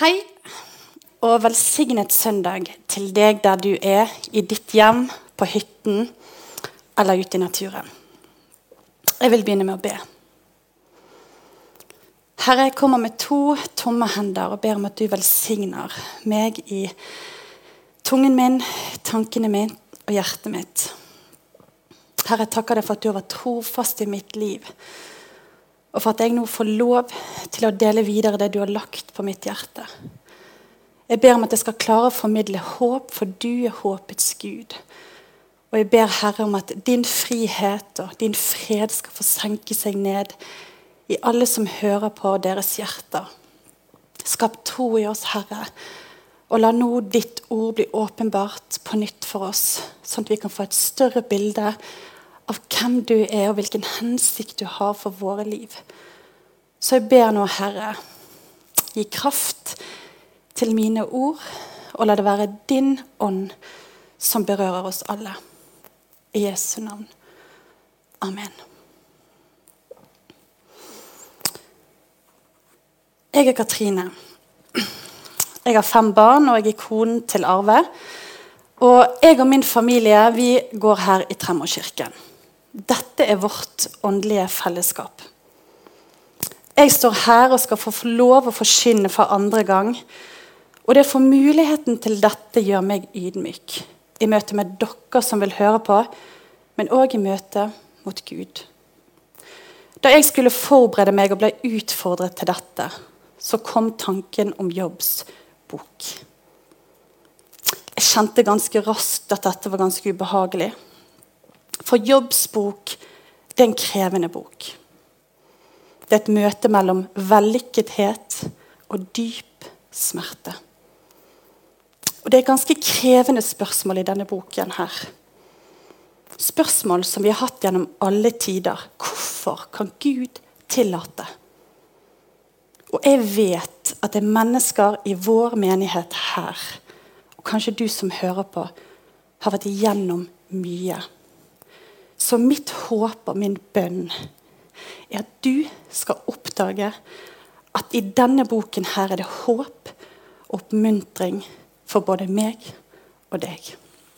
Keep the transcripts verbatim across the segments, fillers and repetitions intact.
Hei, og velsignet søndag til deg der du er, i ditt hjem, på hytten eller ute i naturen. Jeg vil begynne med å be. Herre, jeg kommer med to tomme hender og ber om at du velsigner meg i tungen min, tankene mine og hjertet mitt. Herre, jeg takker deg for at du har vært trofast i mitt liv, og for at jeg nå får lov til å dele videre det du har lagt på mitt hjerte. Jeg ber om at jeg skal klare å formidle håp, for du er håpets Gud. Og jeg ber Herre om at din frihet og din fred skal få senke seg ned i alle som hører på deres hjerter. Skap tro i oss, Herre, og la nå ditt ord bli åpenbart på nytt for oss, sånn at vi kan få et større bilde av hvem du er og hvilken hensikt du har for våre liv. Så jeg ber nå, Herre, gi kraft til mine ord, og la det være din ånd som berører oss alle. I Jesu navn. Amen. Jeg er Katrine. Jeg har fem barn, og jeg er konen til Arve. Og jeg og min familie, vi går her i Tremorkirken. Dette er vårt åndelige fellesskap. Jeg står her og skal få lov å forkynne for andre gang, og det å få muligheten til dette gjør meg ydmyk. I møte med dere som vil høre på, men også i møte mot Gud. Da jeg skulle forberede meg og ble utfordret til dette, så kom tanken om Jobbs bok. Jeg kjente ganske raskt at dette var ganske ubehagelig. For Jobbs bok, det er en krevende bok. Det er et møte mellom vellykkethet og dyp smerte. Og det er ganske krevende spørsmål i denne boken her. Spørsmål som vi har hatt gjennom alle tider. Hvorfor kan Gud tillate? Og jeg vet at det er mennesker i vår menighet her, og kanskje du som hører på, har vært igjennom mye. Så mitt håp og min bønn er at du skal oppdage at i denne boken her er det håp og oppmuntring for både meg og deg.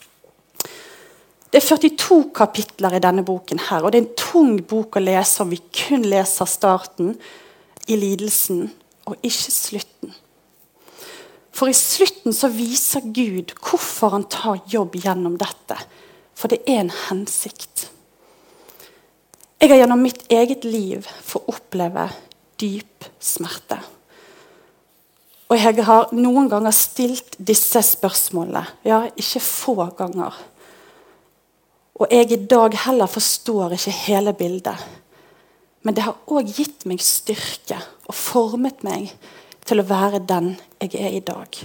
Det er førtito kapitler i denne boken her, og det er en tung bok å lese om vi kun leser starten i lidelsen og ikke slutten. For i slutten så viser Gud hvorfor han tar jobb gjennom dette, for det er en hensikt. Jeg har gjennom mitt eget liv fått oppleve dyp smerte. Og jeg har noen ganger stilt disse spørsmålene. Ja, ikke få ganger. Og jeg i dag heller forstår ikke hele bildet. Men det har også gitt meg styrke og formet meg til å være den jeg er i dag.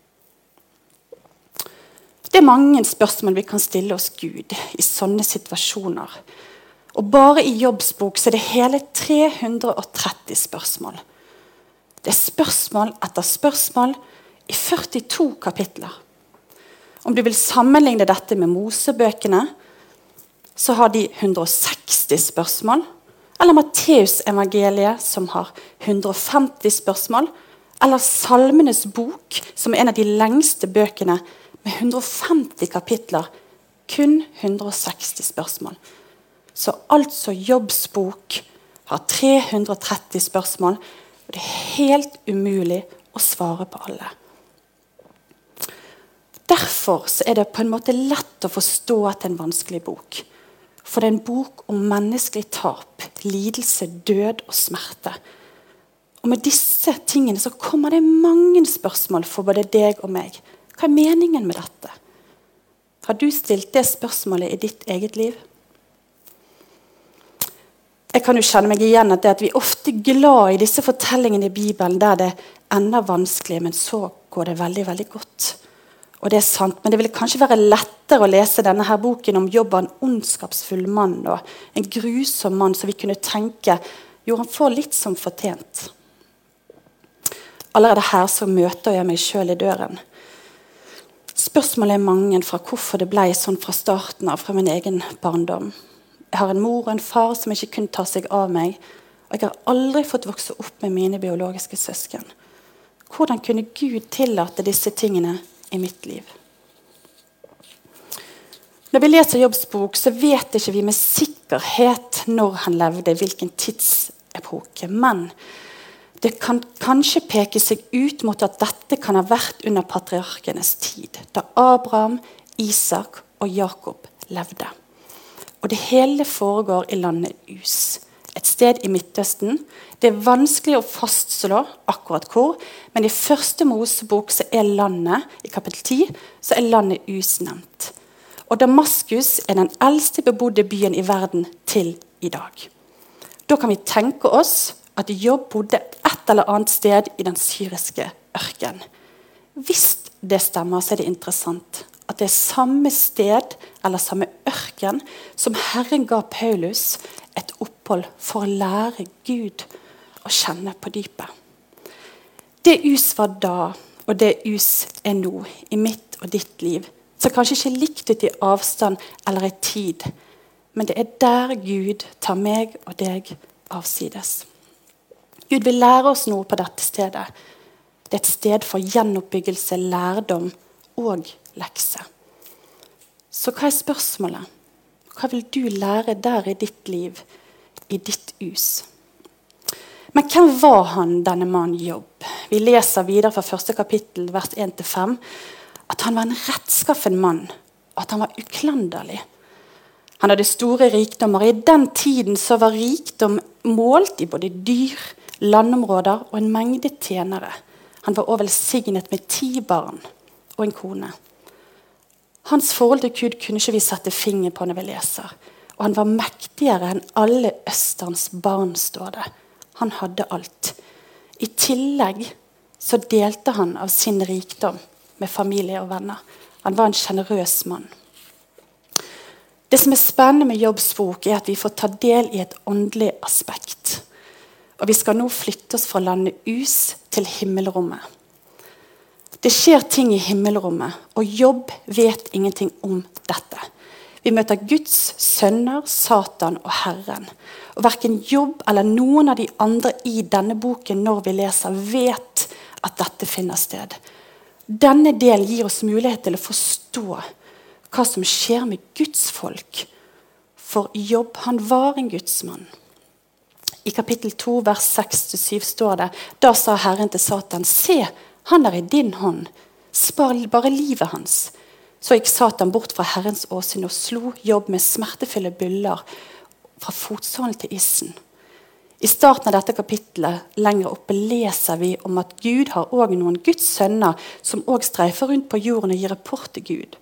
Det er mange spørsmål vi kan stille oss Gud i sånne situasjoner. Og bare i Jobbs bok så er det hele tre hundre og tretti spørsmål. Det er spørsmål etter spørsmål i førtito kapitler. Om du vil sammenligne dette med Mosebøkene, så har de hundre og seksti spørsmål. Eller Matteus evangeliet, som har hundre og femti spørsmål. Eller Salmenes bok, som er en av de lengste bøkene, med hundre og femti kapitler. Kun hundre og seksti spørsmål. Så altså Jobbs bok har tre hundre og tretti spørsmål, og det er helt umulig å svare på alle. Derfor så er det på en måte lett å forstå at det er en vanskelig bok. For det er en bok om menneskelig tap, lidelse, død og smerte. Og med disse tingene så kommer det mange spørsmål for både deg og meg. Hva er meningen med dette? Har du stilt det spørsmålet i ditt eget liv? Jeg kan jo kjenne meg igjen at, det at vi ofte er glad i disse fortellingene i Bibelen der det ender vanskelig, men så går det veldig, veldig godt. Og det er sant, men det vil kanskje være lettere å lese denne her boken om Jobb av en ondskapsfull mann og en grusom mann, så vi kunne tenke, jo, han får litt som fortjent. Allerede her så møter jeg meg selv i døren. Spørsmålet er mange fra hvorfor det ble sånn fra starten av, fra min egen barndom. Jeg har en mor og en far som ikke kunne ta seg av meg, og jeg har aldri fått vokse opp med mine biologiske søsken. Hvordan kunne Gud tillate disse tingene i mitt liv? Når vi leser Jobbs bok, så vet ikke vi med sikkerhet når han levde, hvilken tidsepoke. Men det kan kanskje peke seg ut mot at dette kan ha vært under patriarkenes tid, da Abraham, Isak og Jakob levde. Og det hele foregår i landet Us, et sted i Midtøsten. Det er vanskelig å fastslå akkurat hvor, men i første Mosebok så er landet, i kapittel ti, så er landet Us nevnt. Og Damaskus er den eldste bebodde byen i verden til i dag. Da kan vi tenke oss at Jobb bodde et eller annet sted i den syriske ørken. Hvis det stemmer, så er det interessant at det er samme sted eller samme ørken som Herren ga Paulus et opphold for å lære Gud å kjenne på dypet. Det Us var da, og det Us er nå, i mitt og ditt liv, så kanskje ikke likt ut i avstand eller i tid, men det er der Gud tar meg og deg avsides. Gud vil lære oss noe på dette stedet. Det er et sted for gjenoppbyggelse, lærdom og lekse. Så hva er spørsmålet? Hva vil du lære der i ditt liv, i ditt hus? Men hvem var han, denne mannen Jobb? Vi leser videre fra første kapittel, vers en til fem, at han var en rettskaffen mann, og at han var uklanderlig. Han hadde store rikdommer. I den tiden så var rikdom målt i både dyr, landområder og en mengde tjenere. Han var også velsignet med ti barn og en kone. Hans forhold til Gud kunne ikke vi sette finger på når vi leser. Og han var mektigere enn alle Østerens barn, står det. Han hadde alt. I tillegg så delte han av sin rikdom med familie og venner. Han var en generøs mann. Det som er spennende med Jobbs bok, er at vi får ta del i et åndelig aspekt. Og vi skal nå flytte oss fra landet Us til himmelrommet. Det skjer ting i himmelrommet, og Jobb vet ingenting om dette. Vi møter Guds sønner, Satan og Herren. Og hverken Jobb eller noen av de andre i denne boken når vi leser, vet at dette finner sted. Denne delen gir oss mulighet til å forstå hva som skjer med Guds folk. For Jobb, han var en Gudsmann. I kapittel to, vers seks til syv står det, da sa Herren til Satan, se, han er i din hånd, spar bare livet hans. Så gikk Satan bort fra Herrens åsyn og slo Jobb med smertefulle byller fra fotsålen til issen. I starten av dette kapittelet lenger oppe leser vi om at Gud har også noen Guds sønner som også streifer rundt på jorden og gir rapport til Gud.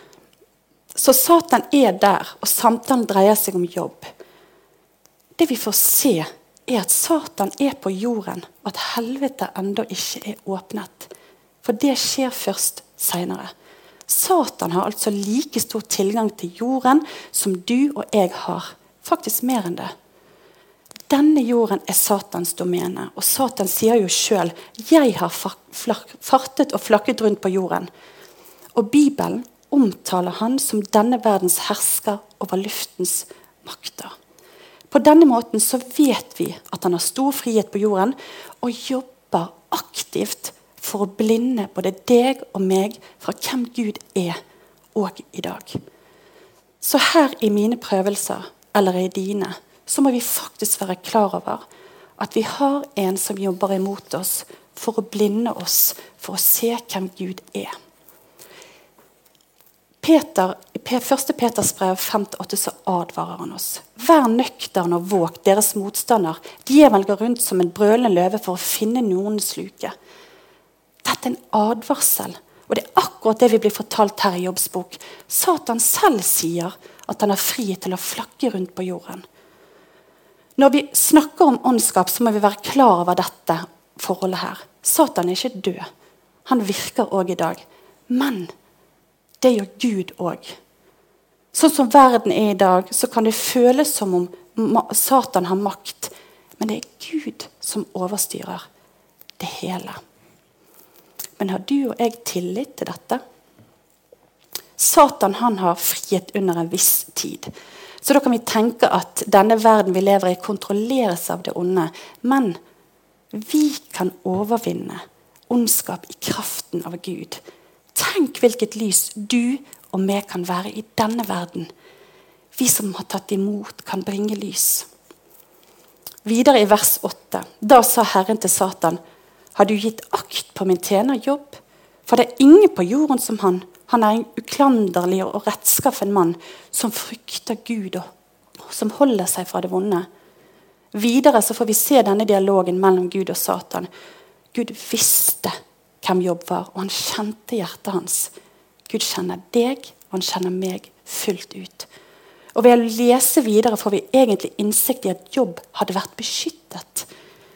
Så Satan er der, og samtalen dreier seg om Jobb. Det vi får se er at Satan er på jorden, og at helvete enda ikke er åpnet. For det skjer først senere. Satan har altså like stor tilgang til jorden som du og jeg har. Faktisk mer enn det. Denne jorden er Satans domene, og Satan sier jo selv, jeg har fartet og flakket rundt på jorden. Og Bibelen omtaler han som denne verdens hersker over luftens makter. På denne måten så vet vi at han har stor frihet på jorden, og jobber aktivt for å blinde både deg og meg fra hvem Gud er, og i dag. Så her i mine prøvelser, eller i dine, så må vi faktisk være klar over at vi har en som jobber imot oss for å blinde oss, for å se hvem Gud er. Peter, I første Peters brev fem til åtte så advarer han oss. Vær nøktern og våg, deres motstander. Djevelen går rundt som en brølende løve for å finne noen sluke. Dette er en advarsel, og det er akkurat det vi blir fortalt her i Jobbs bok. Satan selv sier at han har frihet til å flakke rundt på jorden. Når vi snakker om åndskap, så må vi være klar over dette forholdet her. Satan er ikke død. Han virker også i dag. Men det gjør Gud også. Sånn som verden er i dag, så kan det føles som om Satan har makt. Men det er Gud som overstyrer det hele. Men har du og jeg tillit til dette? Satan han har frihet under en viss tid. Så da kan vi tenke at denne verden vi lever i kontrolleres av det onde. Men vi kan overvinne ondskap i kraften av Gud. Tenk hvilket lys du og meg kan være i denne verden. Vi som har tatt imot kan bringe lys. Videre i vers åtte. Da sa Herren til Satan, har du gitt akt på min tjener Jobb? For det er ingen på jorden som han. Han er en uklanderlig og rettskaffen mann som frykter Gud og som holder seg fra det vonde. Videre så får vi se denne dialogen mellom Gud og Satan. Gud visste hvem Jobb var, og han kjente hjertet hans. Gud kjenner deg, og han kjenner meg fullt ut. Og ved å lese videre får vi egentlig innsikt i at Jobb hadde vært beskyttet.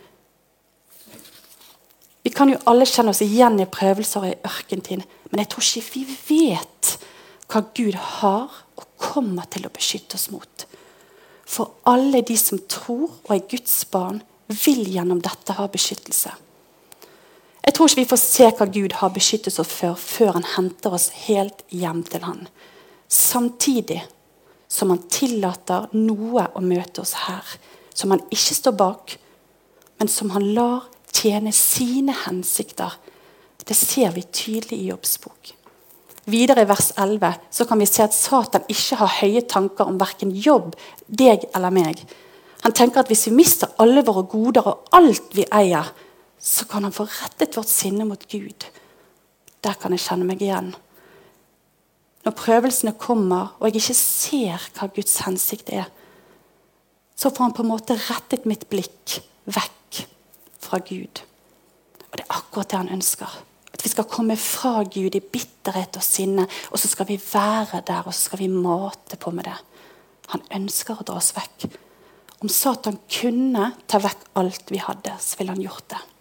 Vi kan jo alle kjenne oss igjen i prøvelser og i ørkentiden, men jeg tror ikke vi vet hva Gud har og kommer til å beskytte oss mot. For alle de som tror og er Guds barn, vil gjennom dette ha beskyttelse. Jeg tror ikke vi får se hva Gud har beskyttet oss for, før han henter oss helt hjem til han. Samtidig som han tillater noe å møte oss her, som han ikke står bak, men som han lar tjene sine hensikter. Det ser vi tydelig i Jobbs bok. Videre i vers elleve så kan vi se at Satan ikke har høye tanker om hverken Jobb, deg eller meg. Han tenker at hvis vi mister alle våre goder og alt vi eier, så kan han få rettet vårt sinne mot Gud. Der kan jeg kjenne meg igjen. Når prøvelsene kommer, og jeg ikke ser hva Guds hensikt er, så får han på en måte rettet mitt blikk vekk fra Gud. Og det er akkurat det han ønsker. At vi skal komme fra Gud i bitterhet og sinne, og så skal vi være der, og så skal vi mate på med det. Han ønsker å dra oss vekk. Om Satan kunne ta vekk alt vi hadde, så ville han gjort det.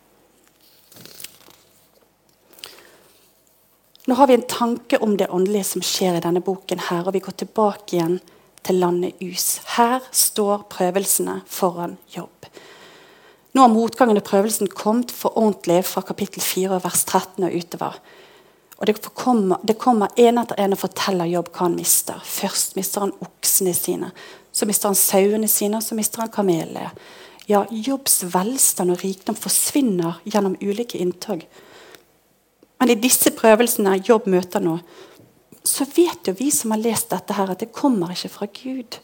Nå har vi en tanke om det åndelige som skjer i denne boken her, og vi går tilbake igjen til landet Us. Her står prøvelsene foran Jobb. Nå har motgangen og prøvelsen kommet for ordentlig fra kapittel fire, vers tretten og utover. Og det kommer, det kommer en etter en og forteller Jobb hva han mister. Først mister han oksene sine, så mister han sauene sine, og så mister han kamelene. Ja, Jobbs velstand og rikdom forsvinner gjennom ulike inntog. Men i disse prøvelsene Jobb møter nå, så vet jo vi som har lest dette her, at det kommer ikke fra Gud.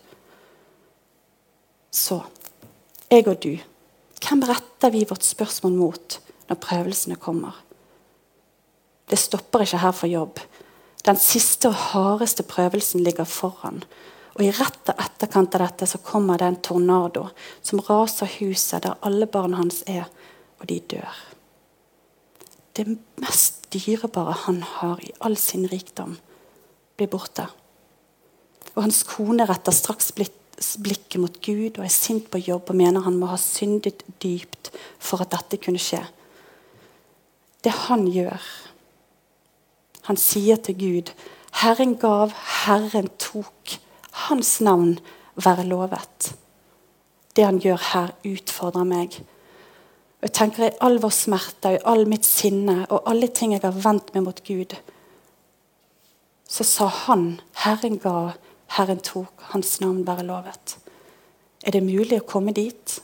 Så, jeg og du, hvem retter vi vårt spørsmål mot når prøvelsene kommer? Det stopper ikke her for Jobb. Den siste og hardeste prøvelsen ligger foran. Og i rett etterkant av dette så kommer det en tornado som raser huset der alle barna hans er, og de dør. Det mest dyrebare han har i all sin rikdom, blir borte. Og hans kone retter straks blikket mot Gud og er sint på Jobb og mener han må ha syndet dypt for at dette kunne skje. Det han gjør, han sier til Gud, Herren gav, Herren tok, hans navn være lovet. Det han gjør her utfordrer meg. Og jeg tenker i all vår smerte, i all mitt sinne og alle ting jeg har vendt meg mot Gud, så sa han, Herren ga, Herren tok, hans navn være lovet. Er det mulig å komme dit?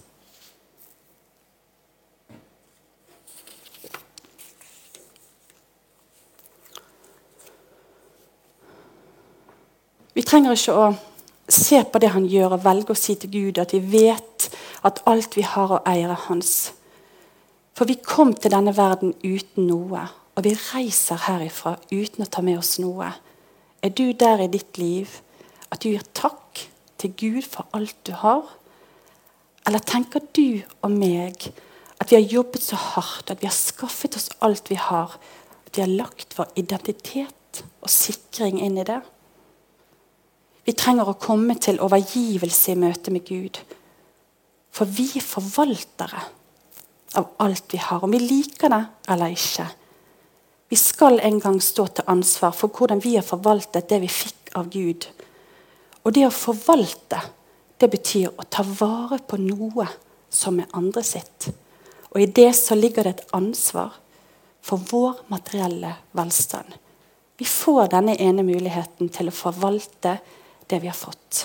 Vi trenger ikke å se på det han gjør og velge å si til Gud at vi vet at alt vi har og eier er hans. For vi kom til denne verden uten noe, og vi reiser herifra uten å ta med oss noe. Er du der i ditt liv at du gir takk til Gud for alt du har? Eller tenker du og meg at vi har jobbet så hardt, at vi har skaffet oss alt vi har, at vi har lagt vår identitet og sikring inn i det? Vi trenger å komme til overgivelse i møte med Gud, for vi er forvaltere av alt vi har, om vi liker det eller ikke. Vi skal en gang stå til ansvar for hvordan vi har forvaltet det vi fikk av Gud. Og det å forvalte, det betyr å ta vare på noe som er andre sitt. Og i det så ligger det et ansvar for vår materielle velstand. Vi får denne ene muligheten til å forvalte det vi har fått.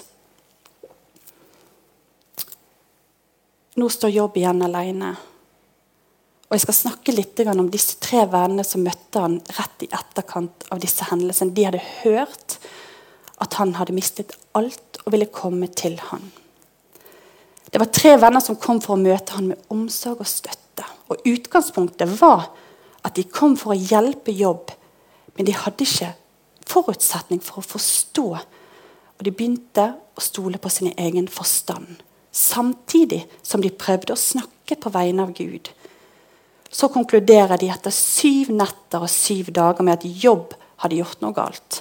Nå står Jobb igjen alene. Og jeg skal snakke litt om disse tre vennene som møtte han rett i etterkant av disse hendelsene. De hadde hørt at han hadde mistet alt og ville komme til han. Det var tre venner som kom for å møte han med omsorg og støtte. Og utgangspunktet var at de kom for å hjelpe Jobb, men de hadde ikke forutsetning for å forstå. Og de begynte å stole på sin egen forstand, samtidig som de prøvde å snakke på vegne av Gud. Så konkluderer de etter syv netter og syv dager med at Jobb hadde gjort noe galt.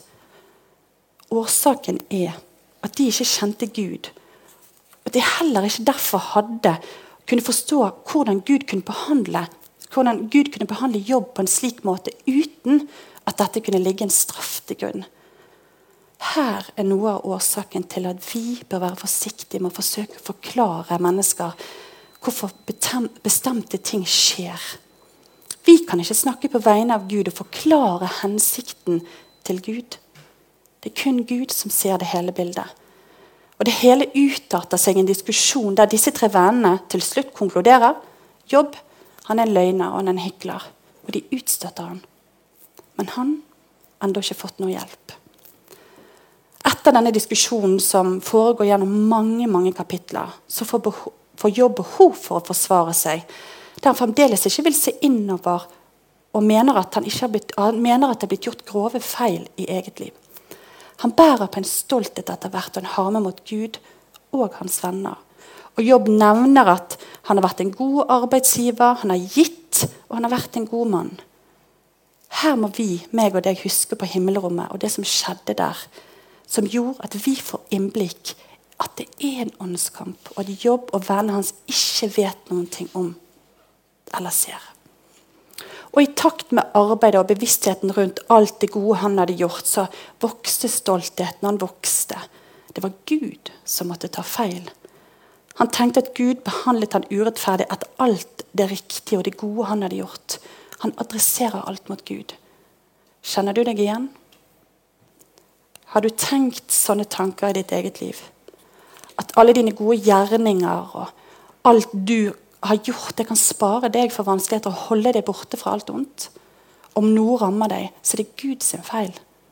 Årsaken er at de ikke kjente Gud, og de heller ikke derfor hadde kunne forstå hvordan Gud kunne behandle, hvordan Gud kunne behandle Jobb på en slik måte uten at dette kunne ligge en straff til grunn. Her er noe av årsaken til at vi bør være forsiktige med å forsøke å forklare mennesker hvorfor bestemte ting skjer. Vi kan ikke snakke på vegne av Gud og forklare hensikten til Gud. Det er kun Gud som ser det hele bildet. Og det hele utarter seg en diskusjon der disse tre vennene til slutt konkluderer. Jobb, han er en løgner og han er en hykler. Og de utstøtter han. Men han har enda ikke fått noe hjelp. Etter denne diskusjonen som foregår gjennom mange, mange kapitler, så får, behov, får Jobb behov for å forsvare seg, der han fremdeles ikke vil se innover og mener at, han ikke har blitt, han mener at det har blitt gjort grove feil i eget liv. Han bærer på en stolthet etter hvert og en harme mot Gud og hans venner. Og Jobb nevner at han har vært en god arbeidsgiver, han har gitt, og han har vært en god mann. Her må vi, meg og deg, huske på himmelrommet og det som skjedde der, som gjorde at vi får innblikk at det er en åndskamp, og at Jobb og vennene hans ikke vet noen ting om eller ser. Og i takt med arbeidet og bevisstheten rundt alt det gode han hadde gjort, så vokste stoltheten, han vokste. Det var Gud som måtte ta feil. Han tenkte at Gud behandlet han urettferdig etter alt det riktige og det gode han hadde gjort. Han adresserer alt mot Gud. Kjenner du deg igjen? Har du tenkt sånne tanker i ditt eget liv? At alle dine gode gjerninger og alt du har gjort, det kan spare deg for vanskeligheter og holde deg borte fra alt ondt. Om noe rammer deg, så er det Gud sin feil.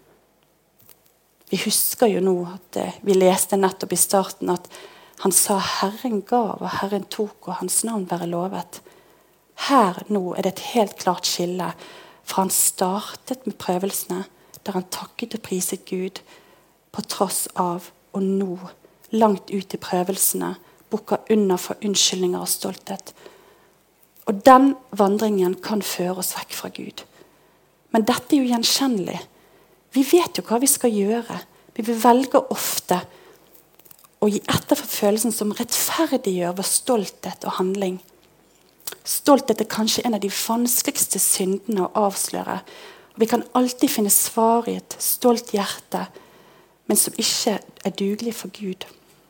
Vi husker jo nå at eh, vi leste nettopp i starten at han sa Herren gav og Herren tok og hans navn være lovet. Her nå er det et helt klart skille fra han startet med prøvelsene, der han takket og priset Gud på tross av, og nå, langt ut i prøvelsene, bukker under for unnskyldninger og stolthet. Og den vandringen kan føre oss vekk fra Gud. Men dette er jo gjenkjennelig. Vi vet jo hva vi skal gjøre. Vi vil velge ofte å gi etter for følelsen som rettferdiggjør vår stolthet og handling. Stolthet er kanskje en av de vanskeligste syndene å avsløre. Vi kan alltid finne svar i et stolt hjerte, men som ikke er dugelig for Gud.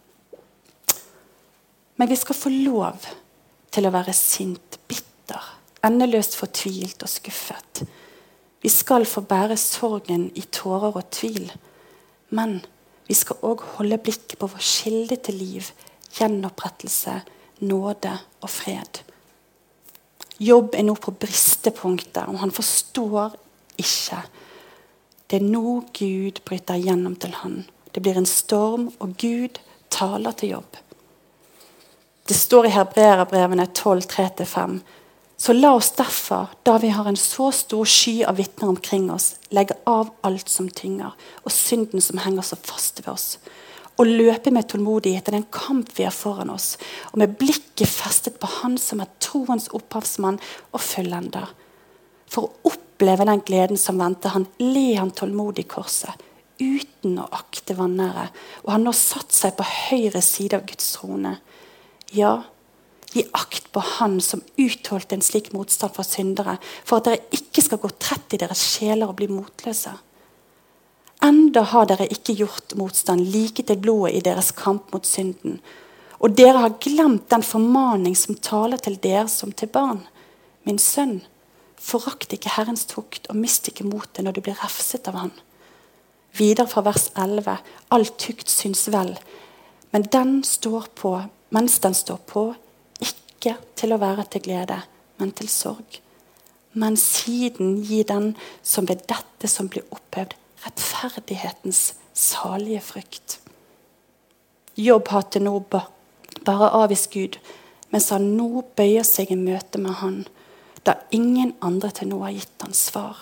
Men vi skal få lov til å være sint, bitter, endeløst fortvilt og skuffet. Vi skal få bære sorgen i tårer og tvil, men vi skal også holde blikket på vår kilde til liv, gjenopprettelse, nåde og fred. Jobb er nå på bristepunktet, og han forstår ikke. Det er nå Gud bryter gjennom til han. Det blir en storm, og Gud taler til Jobb. Det står i Hebreerbrevene tolv, tre til fem. Så la oss derfor, da vi har en så stor sky av vitner omkring oss, legge av alt som tynger, og synden som henger så fast ved oss, og løpe med tålmodighet i den kamp vi har foran oss, og med blikket festet på han som er troens opphavsmann og fullender. For å oppleve den gleden som venter han, le han tålmodig i korset, uten å akte vanære, og han nå satt seg på høyre side av Guds trone. Ja, gi akt på han som utholdt en slik motstand fra syndere, for at dere ikke skal gå trett i deres sjeler og bli motløse. Enda har dere ikke gjort motstand like til blodet i deres kamp mot synden, og dere har glemt den formaning som taler til dere som til barn. Min sønn, forakt ikke Herrens tukt og mist ikke motet når du blir refset av han. Videre fra vers elleve, all tukt syns vel, men den står på, mens den står på, ikke til å være til glede, men til sorg. Men siden gir den som ved dette som blir opphøvd, rettferdighetens salige frykt. Jobb har til nå bare avvist Gud, mens han nå bøyer seg i møte med han, da ingen andre til nå har gitt han svar.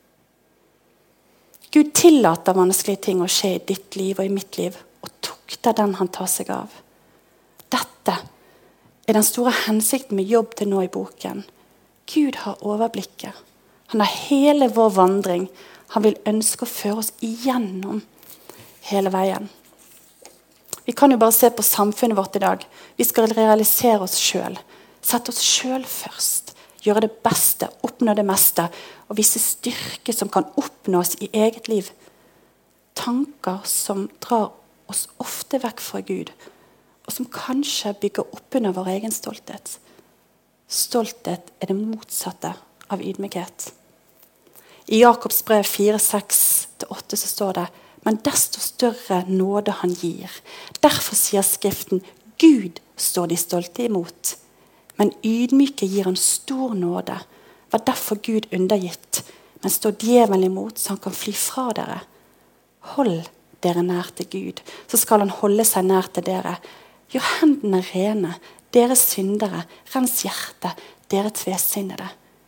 Gud tillater vanskelige ting å skje i ditt liv og i mitt liv, og tukter den han tar seg av. Dette er den store hensikten med Jobb til nå i boken. Gud har overblikket. Han har hele vår vandring. Han vil ønske å føre oss igjennom hele veien. Vi kan jo bare se på samfunnet vårt i dag. Vi skal realisere oss selv. Sette oss selv først. Gjøre det beste, oppnå det meste. Og vise styrke som kan oppnås i eget liv. Tanker som drar oss ofte vekk fra Gud. Og som kanskje bygger opp under vår egen stolthet. Stolthet er det motsatte av ydmykhet. I Jakobs brev fire, seks til åtte så står det: men desto større nåde han gir. Derfor sier Skriften: Gud står de stolte imot. Men ydmyke gir han stor nåde. Var derfor Gud undergitt, men står djevelen imot, så han kan fly fra dere. Hold dere nær til Gud, så skal han holde seg nær til dere. Gjør hendene rene, dere syndere, rens hjertet, dere tvesinnede.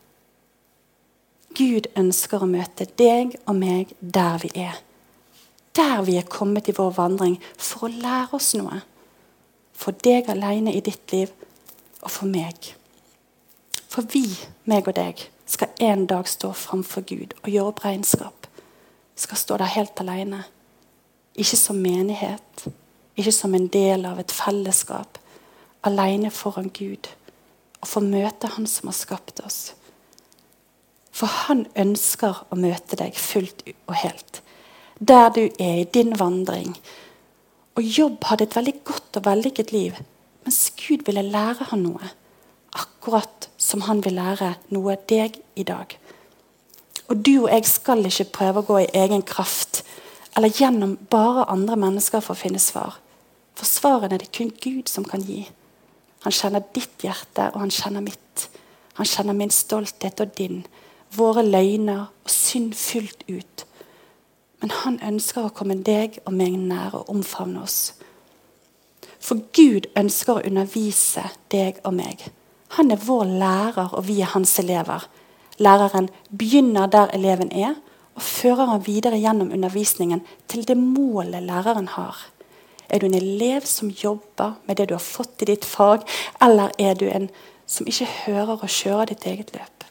Gud ønsker å møte deg og meg der vi er. Der vi er kommet i vår vandring for å lære oss noe. For deg alene i ditt liv, og for meg. For vi, meg og deg, skal en dag stå framfor Gud og gjøre opp regnskap. Skal stå der helt alene. Ikke som menighet, ikke som en del av et fellesskap. Alene foran Gud, og få møte han som har skapt oss. For han ønsker å møte deg fullt og helt. Der du er i din vandring. Og Jobb hadde et veldig godt og vellykket liv, mens Gud ville lære han noe. Akkurat som han vil lære noe deg i dag. Og du og jeg skal ikke prøve å gå i egen kraft, eller gjennom bare andre mennesker for å finne svar. For svarene er det kun Gud som kan gi. Han kjenner ditt hjerte, og han kjenner mitt. Han kjenner min stolthet og din, våre løgner og synd fullt ut. Men han ønsker å komme deg og meg nær og omfavne oss. For Gud ønsker å undervise deg og meg. Han er vår lærer, og vi er hans elever. Læreren begynner der eleven er, og fører han videre gjennom undervisningen til det målet læreren har. Er du en elev som jobber med det du har fått i ditt fag, eller er du en som ikke hører og kjører ditt eget løp?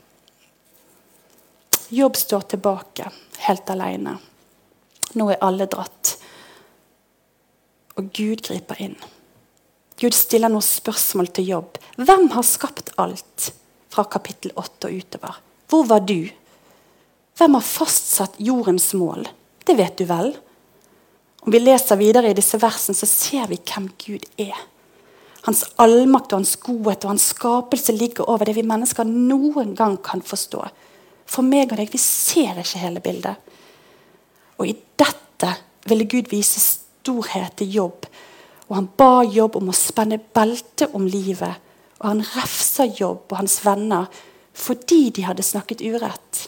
Jobb står tilbake, helt alene. Nå er alle dratt. Og Gud griper inn. Gud stiller noen spørsmål til Jobb. Hvem har skapt alt? Fra kapittel åtte og utover. Hvor var du? Hvem har fastsatt jordens mål? Det vet du vel. Om vi leser videre i disse versene, så ser vi hvem Gud er. Hans allmakt og hans godhet og hans skapelse ligger over det vi mennesker noen gang kan forstå. For meg og deg, vi ser ikke hele bildet. Og i dette ville Gud vise storhet til Jobb. Og han ba Jobb om å spenne belte om livet. Og han refsa Jobb og hans venner fordi de hadde snakket urett.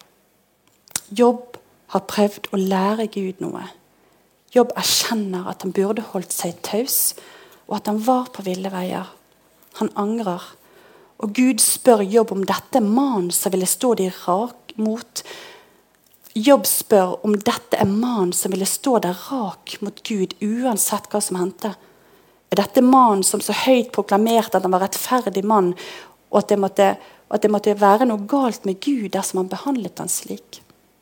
Jobb har prøvd å lære Gud noe. Jobb erkjenner at han burde holdt seg taus, og at han var på ville veier. Han angrer. Og Gud spør Jobb om dette mannen som ville stå de rak mot. Jobb spør om dette er mannen som ville stå der rak mot Gud, uansett hva som hendte. Er dette mannen som så høyt proklamerte at han var rettferdig mann, og at det måtte, at det måtte være noe galt med Gud dersom han behandlet han slik?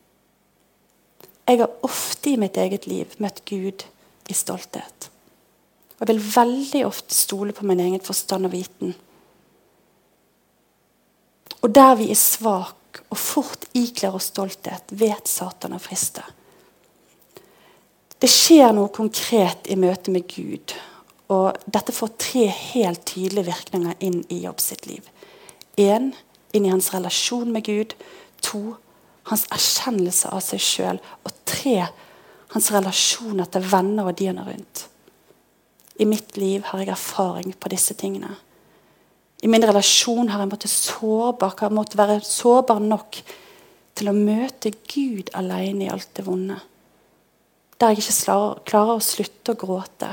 Jeg har ofte i mitt eget liv møtt Gud i stolthet. Og jeg vil veldig ofte stole på min egen forstand og viten. Og der vi er svak og fort ikler oss stolthet, vet Satan å friste. Det skjer noe konkret i møte med Gud, og dette får tre helt tydelige virkninger inn i Jobb sitt liv. En, inn i hans relasjon med Gud. To, hans erkjennelse av seg selv. Og tre, hans relasjoner til venner og de han er rundt. I mitt liv har jeg erfaring på disse tingene. I min relasjon har jeg måttet sårbar, har jeg måttet være sårbar nok til å møte Gud alene i alt det vonde. Der jeg ikke klarer å slutte å gråte.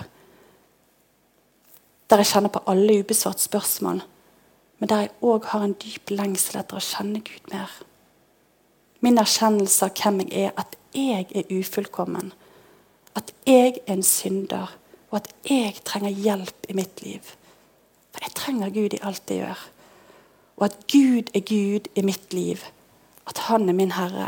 Der jeg kjenner på alle ubesvart spørsmål, men der jeg også har en dyp lengsel etter å kjenne Gud mer. Min erkjennelse av hvem jeg er, at jeg er ufullkommen, at jeg er en synder, og at jeg trenger hjelp i mitt liv. For jeg trenger Gud i alt jeg gjør. Og at Gud er Gud i mitt liv, at han er min Herre.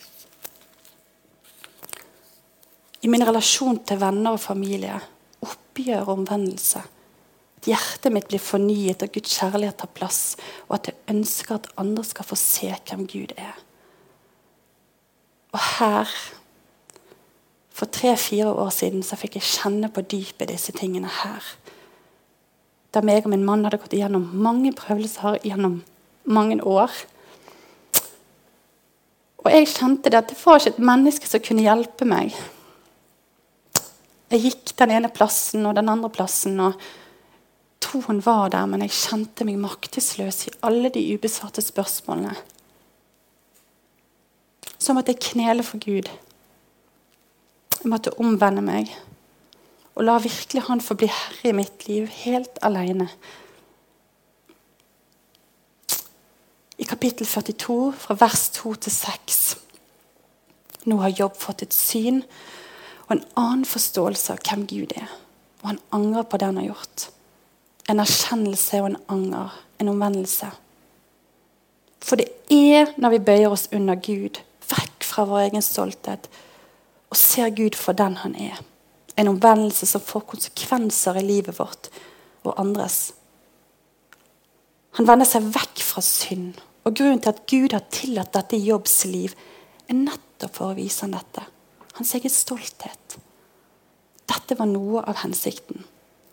I min relasjon til venner og familie, oppgjør og omvendelse, at hjertet mitt blir fornyet og Guds kjærlighet tar plass, og at jeg ønsker at andre skal få se hvem Gud er. Og her, for tre-fire år siden, så fikk jeg kjenne på dypet disse tingene her. Da meg og min mann hadde gått igjennom mange prøvelser gjennom mange år. Og jeg kjente det at det var ikke et menneske som kunne hjelpe meg. Jeg gikk den ene plassen og den andre plassen, og troen var der, men jeg kjente meg maktesløs i alle de ubesvarte spørsmålene. Så måtte jeg knele for Gud. Jeg måtte omvende meg og la virkelig han få bli herre i mitt liv helt alene. I kapittel førtito, fra vers to til seks. Nå har Jobb fått et syn og en annen forståelse av hvem Gud er. Og han angrer på det han har gjort. En erkjennelse og en anger, en omvendelse. For det er når vi bøyer oss under Gud, vekk fra vår egen stolthet, og ser Gud for den han er. En omvendelse som får konsekvenser i livet vårt og andres. Han vender seg vekk fra synd, og grunnen til at Gud har tillatt dette i Jobbs liv, er nettopp for å vise han dette. Hans egen stolthet. Dette var noe av hensikten.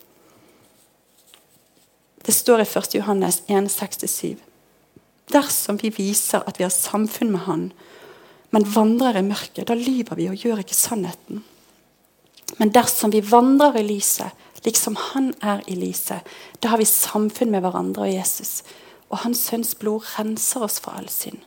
Det står i første Johannes en seks til syv. Dersom vi viser at vi har samfunn med han, men vandrer i mørket, da lyver vi og gjør ikke sannheten. Men dersom vi vandrer i lyset, liksom han er i lyset, da har vi samfunn med hverandre og Jesus, og hans sønns blod renser oss for all synd.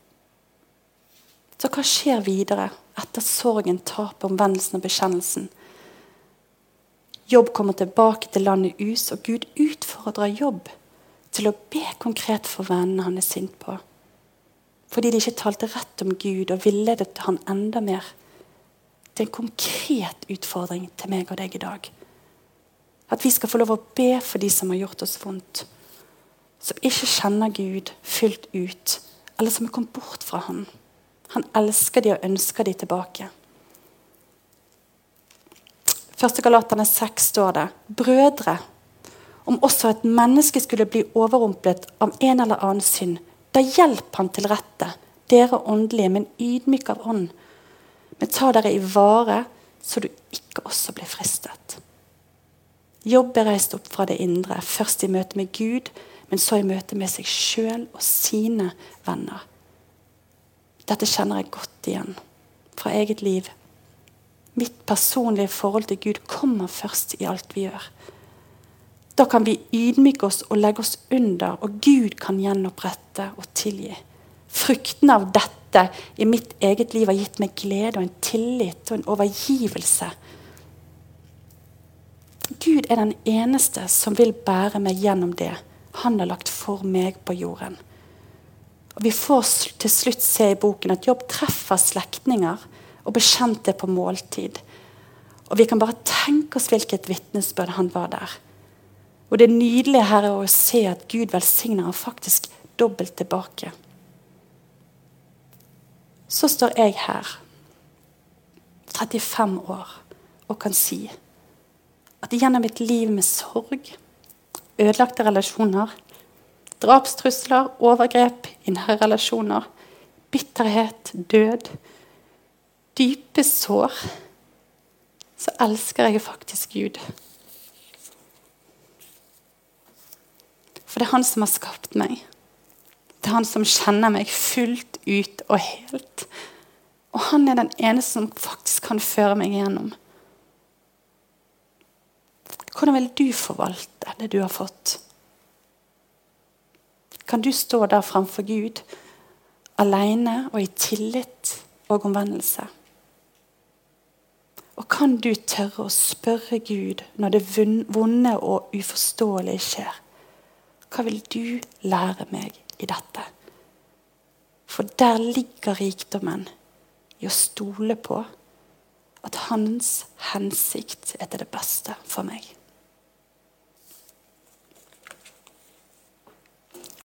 Så hva skjer videre etter sorgen, tapet, omvendelsen og bekjennelsen? Jobb kommer tilbake til landet Us, og Gud utfordrer Jobb til å be konkret for vennene han er sint på. Fordi de ikke talte rett om Gud og villedet han enda mer. Det er en konkret utfordring til meg og deg i dag. At vi skal få lov å be for de som har gjort oss vondt. Som ikke kjenner Gud fullt ut, eller som er kommet bort fra han. Han elsker de og ønsker de tilbake. Første Galaterne seks står det, brødre, om også et menneske skulle bli overrumplet av en eller annen synd, da hjelp han til rette, dere åndelige, men ydmyk av ånd. Men ta dere i vare, så du ikke også blir fristet. Jobb er reist opp fra det indre, først i møte med Gud, men så i møte med seg selv og sine venner. Dette kjenner jeg godt igjen fra eget liv. Mitt personlige forhold til Gud kommer først i alt vi gjør. Da kan vi ydmyke oss og legge oss under, og Gud kan gjenopprette og tilgi. Frukten av dette i mitt eget liv har gitt meg glede og en tillit og en overgivelse. Gud er den eneste som vil bære meg gjennom det han har lagt for meg på jorden. Og vi får til slutt se i boken at Jobb treffer slektninger og bekjente på måltid. Og vi kan bare tenke oss hvilket vitnesbyrd han var der. Og det nydelige her er å se at Gud velsigner han faktisk dobbelt tilbake. Så står jeg her, trettifem år, og kan si at gjennom mitt liv med sorg, ødelagte relasjoner, drapstrusler, overgrep i nære relasjoner, bitterhet, død, dype sår, så elsker jeg faktisk Gud. For det er han som har skapt meg. Det er han som kjenner meg fullt ut og helt. Og han er den eneste som faktisk kan føre meg igjennom. Hvordan vil du forvalte det du har fått? Kan du stå der framfor Gud, alene og i tillit og omvendelse? Og kan du tørre å spørre Gud når det vonde og uforståelige skjer? Hva vil du lære meg i dette? For der ligger rikdommen i å stole på at hans hensikt er til det beste for meg.